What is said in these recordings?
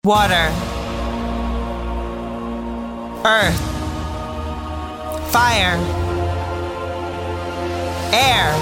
Water, earth, fire, air.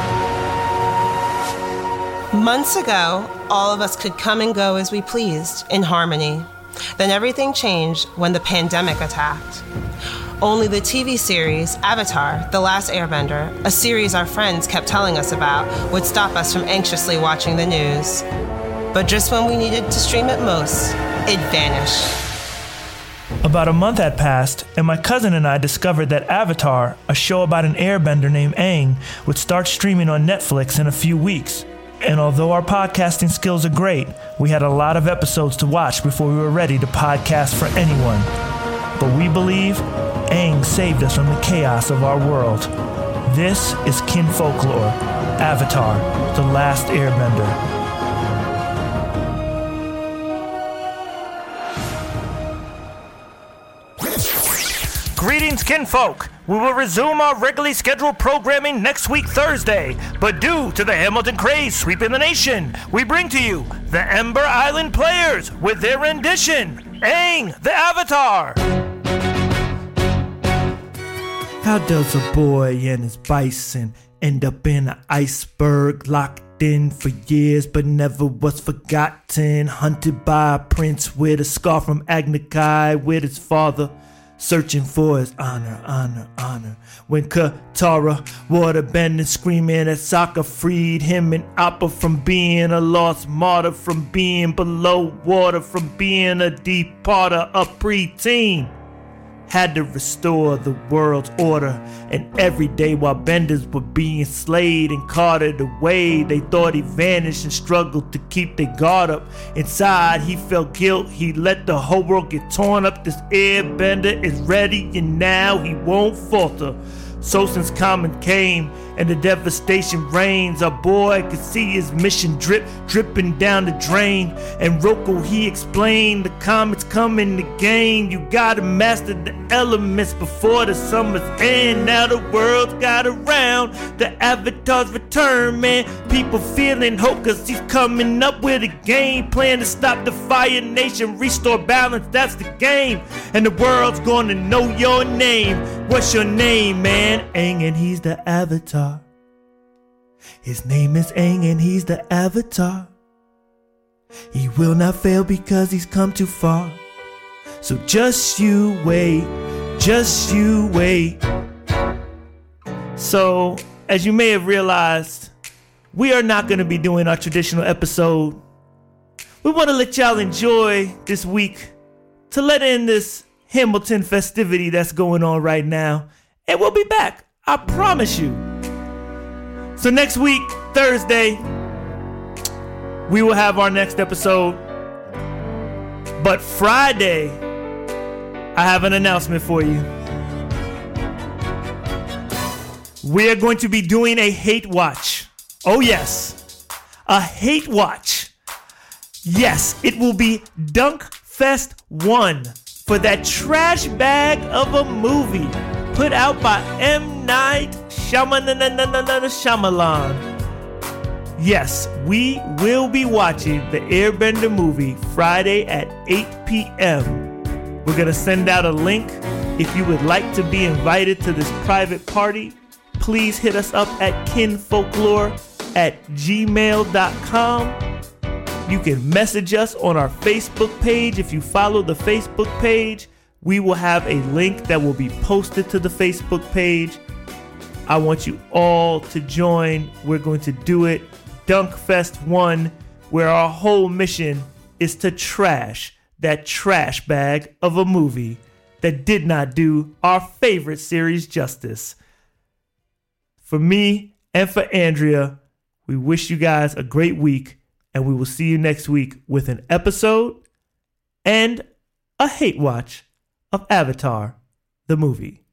Months ago, all of us could come and go as we pleased, in harmony. Then everything changed when the pandemic attacked. Only the TV series Avatar: The Last Airbender, a series our friends kept telling us about, would stop us from anxiously watching the news. But just when we needed to stream it most, it vanished. About a month had passed, and my cousin and I discovered that Avatar, a show about an airbender named Aang, would start streaming on Netflix in a few weeks. And although our podcasting skills are great, we had a lot of episodes to watch before we were ready to podcast for anyone. But we believe Aang saved us from the chaos of our world. This is Kin Folklore, Avatar: The Last Airbender. Greetings, kinfolk! We will resume our regularly scheduled programming next week, Thursday. But due to the Hamilton craze sweeping the nation, we bring to you the Ember Island Players with their rendition, Aang the Avatar. How does a boy and his bison end up in an iceberg, locked in for years but never was forgotten, hunted by a prince with a scar from Agni Kai with his father, searching for his honor. When Katara, waterbending, screaming that Sokka freed him and Appa from being a lost martyr, from being below water, from being a departer, a preteen. Had to restore the world's order, and every day while benders were being slayed and carted away, they thought he vanished and struggled to keep their guard up. Inside he felt guilt, he let the whole world get torn up. This airbender is ready and now he won't falter. So since Common came and the devastation reigns, our boy could see his mission dripping down the drain. And Roku, he explained, the comet's coming again. You gotta master the elements before the summer's end. Now the world's got around, the Avatar's return, man. People feeling hope cause he's coming up with a game plan to stop the Fire Nation, restore balance, that's the game. And the world's gonna know your name. What's your name, man? Aang, and he's the Avatar. His name is Aang and he's the Avatar. He will not fail because he's come too far. So just you wait, just you wait. So, as you may have realized, we are not going to be doing our traditional episode. We want to let y'all enjoy this week to let in this Hamilton festivity that's going on right now. And we'll be back, I promise you. So next week, Thursday, we will have our next episode. But Friday, I have an announcement for you. We are going to be doing a hate watch. Oh yes, a hate watch. Yes, it will be Dunk Fest 1 for that trash bag of a movie put out by M. Night Shyamalan. Yes, we will be watching the Airbender movie Friday at 8 p.m. We're going to send out a link. If you would like to be invited to this private party, please hit us up at kinfolklore@gmail.com. You can message us on our Facebook page. If you follow the Facebook page, we will have a link that will be posted to the Facebook page. I want you all to join. We're going to do it Dunk Fest 1, where our whole mission is to trash that trash bag of a movie that did not do our favorite series justice. For me and for Andrea, we wish you guys a great week, and we will see you next week with an episode and a hate watch of Avatar, the movie.